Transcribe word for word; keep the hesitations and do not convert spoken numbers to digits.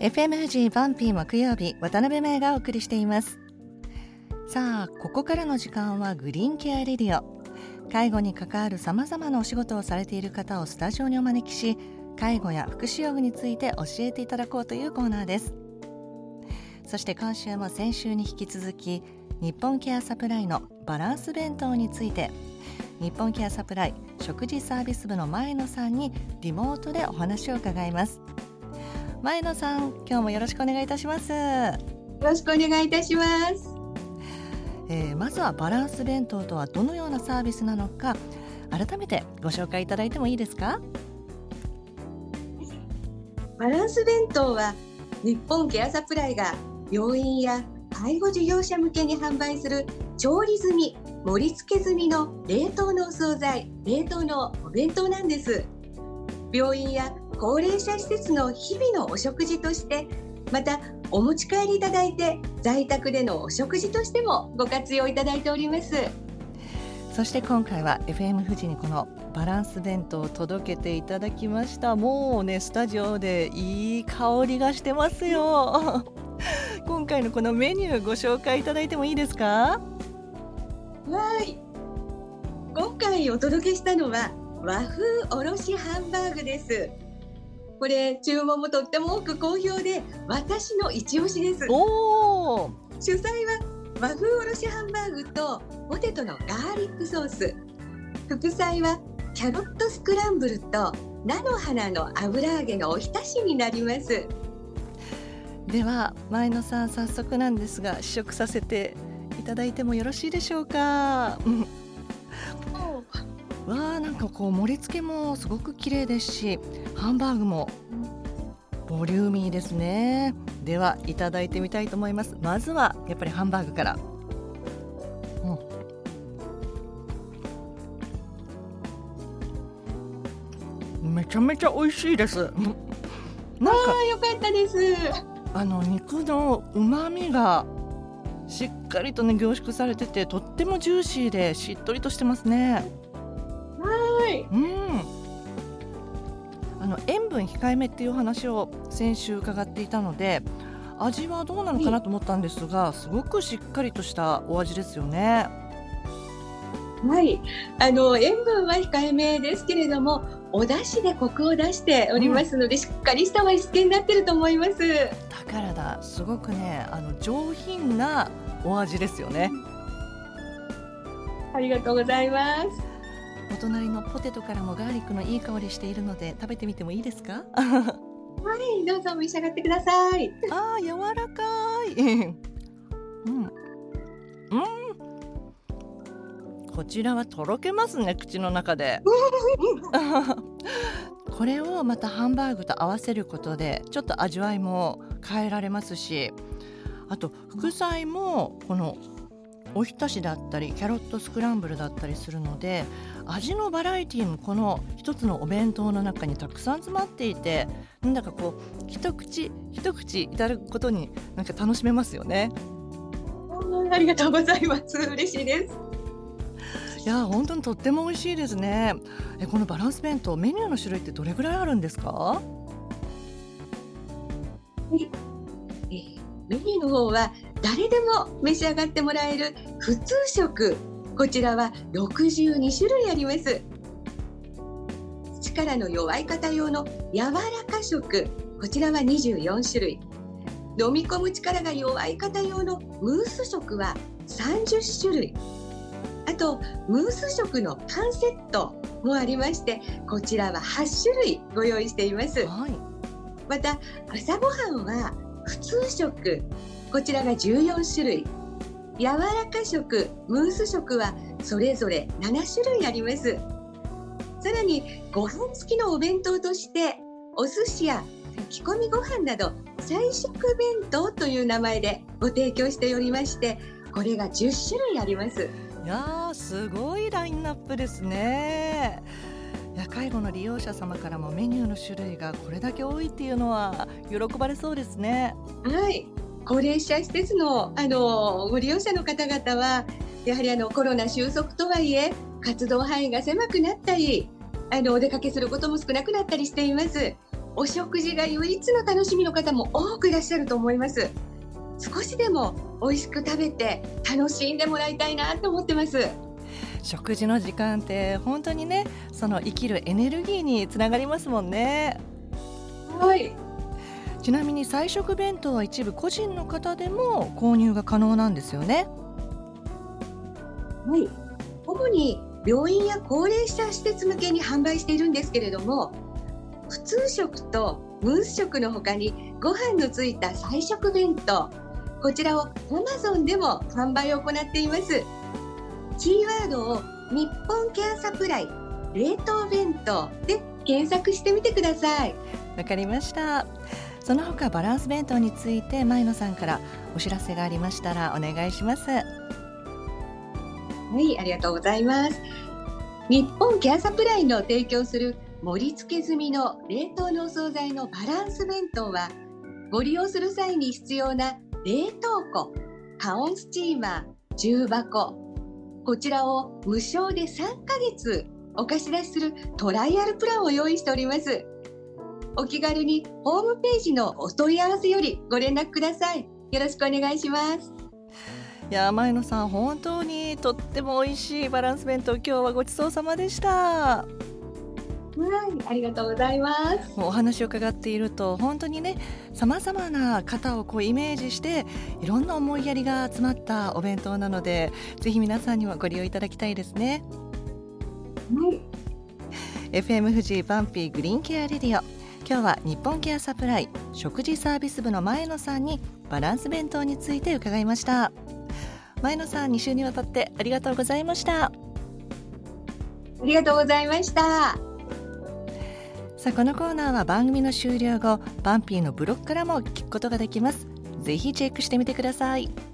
エフエム 富士バンピー木曜日、渡辺芽がお送りしています。さあ、ここからの時間はグリーンケアレディオ。介護に関わるさまざまなお仕事をされている方をスタジオにお招きし、介護や福祉用具について教えていただこうというコーナーです。そして今週も先週に引き続き、日本ケアサプライのバランス弁当について、日本ケアサプライ食事サービス部の前野さんにリモートでお話を伺います。前野さん、今日もよろしくお願いいたします。よろしくお願いいたします。 えー、まずはバランス弁当とはどのようなサービスなのか、改めてご紹介いただいてもいいですか？ バランス弁当は日本ケアサプライが病院や介護事業者向けに販売する調理済み、盛り付け済みの冷凍のお惣菜、冷凍のお弁当なんです。病院や高齢者施設の日々のお食事として、またお持ち帰りいただいて在宅でのお食事としてもご活用いただいております。 そして今回は エフエム 富士にこのバランス弁当を届けていただきました。もうね、スタジオでいい香りがしてますよ今回のこのメニューご紹介いただいてもいいですか？ はい、今回お届けしたのは和風おろしハンバーグです。これ注文もとっても多く好評で、私の一押しです。 おー、 主菜は和風おろしハンバーグとポテトのガーリックソース、副菜はキャロットスクランブルと菜の花の油揚げのおひたしになります。 では前野さん、早速なんですが試食させていただいてもよろしいでしょうか？わー、なんかこう盛り付けもすごく綺麗ですし、ハンバーグもボリューミーですね。ではいただいてみたいと思います。まずはやっぱりハンバーグから。うん、めちゃめちゃ美味しいです。なんかよかったです。 あの肉のうまみがしっかりとね凝縮されてて、とってもジューシーでしっとりとしてますね。 はい、 うん、あの塩分控えめっていう話を先週伺っていたので、味はどうなのかなと思ったんですが、すごくしっかりとしたお味ですよね。 はい、あの塩分は控えめですけれども、お出汁でコクを出しておりますので、うん、しっかりした味付けになっていると思います。 だからだ、すごくね、あの上品なお味ですよね。 ありがとうございます。 お隣のポテトからもガーリックのいい香りしているので、食べてみてもいいですか？ はい、どうぞ召し上がってください。 あー、柔らかいうん、うん、こちらはとろけますね、口の中でこれをまたハンバーグと合わせることでちょっと味わいも変えられますし、あと副菜もこのおひたしだったりキャロットスクランブルだったりするので、味のバラエティもこの一つのお弁当の中にたくさん詰まっていて、なんだかこう一口一口いただくことになんか楽しめますよね。 ありがとうございます。嬉しいです。 いや、本当にとっても美味しいですね。えこのバランス弁当、メニューの種類ってどれぐらいあるんですか？ メニューの方は誰でも召し上がってもらえる普通食、こちらはろくじゅうにしゅるいあります。力の弱い方用の柔らか食、こちらはにじゅうよんしゅるい、飲み込む力が弱い方用のムース食はさんじゅっしゅるい、あとムース食のパンセットもありまして、こちらははちしゅるいご用意しています。 はい、 また朝ごはんは普通食、こちらがじゅうよんしゅるい、柔らか食、ムース食はそれぞれななしゅるいあります。さらにご飯付きのお弁当としてお寿司や炊き込みご飯など菜食弁当という名前でご提供しておりまして、これがじゅっしゅるいあります。 いやー、すごいラインナップですね。いや、介護の利用者様からもメニューの種類がこれだけ多いっていうのは喜ばれそうですね。 はい、高齢者施設の、あのご利用者の方々はやはりあのコロナ収束とはいえ活動範囲が狭くなったり、あのお出かけすることも少なくなったりしています。 お食事が唯一の楽しみの方も多くいらっしゃると思います。少しでも美味しく食べて楽しんでもらいたいなと思ってます。 食事の時間って本当にね、その生きるエネルギーにつながりますもんね。 はい。 ちなみに菜食弁当は一部個人の方でも購入が可能なんですよね。 はい。主に病院や高齢者施設向けに販売しているんですけれども、普通食とムース食の他にご飯のついた菜食弁当、こちらを Amazon でも販売を行っています。キーワードを日本ケアサプライ冷凍弁当で検索してみてください。 わかりました。その他バランス弁当について前野さんからお知らせがありましたらお願いします。 はい、ありがとうございます。日本ケアサプライの提供する盛り付け済みの冷凍のお惣菜のバランス弁当は、ご利用する際に必要な冷凍庫、加温スチーマー、重箱、こちらを無償でさんかげつお貸し出しするトライアルプランを用意しております。お気軽にホームページのお問い合わせよりご連絡ください。よろしくお願いします。 いや前野さん、本当にとっても美味しいバランス弁当、今日はごちそうさまでした。 はい、ありがとうございます。 お話を伺っていると本当にね、さまざまな方をこうイメージしていろんな思いやりが詰まったお弁当なので、ぜひ皆さんにもご利用いただきたいですね。 はい、 エフエム 富士バンピーグリーンケアレディオ、今日は日本ケアサプライ食事サービス部の前野さんにバランス弁当について伺いました。前野さん、に週にわたってありがとうございました。 ありがとうございました。 さあ、このコーナーは番組の終了後、バンピーのブログからも聞くことができます。ぜひチェックしてみてください。